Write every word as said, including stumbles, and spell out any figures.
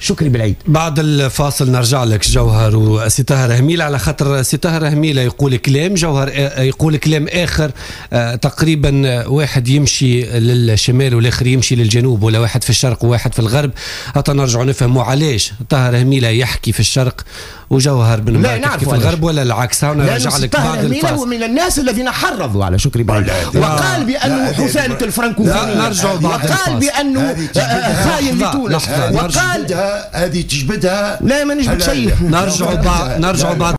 شكري بالعيد. بعد الفاصل نرجع لك جوهر وسي طاهر هميلة، على خاطر سي طاهر هميلة يقول كلام، جوهر يقول كلام آخر. آه تقريبا واحد يمشي للشمال والآخر يمشي للجنوب، ولا واحد في الشرق وواحد في الغرب. حتى نرجع نفهموا علاش طاهر هميلة يحكي في الشرق وجوهر بن مبارك يحكي في الغرب، ولا العكس. هنا نرجع لك بعد الفاصل. هو من الناس الذين حرضوا على شكري بالعيد وقال بأنه حثالة الفرنكوفونية، نرجع بعد وقال بأنه خاين لتونس، وقال هذه تجبدها. لا ما نجبد شيء. نرجع بعد نرجع بعد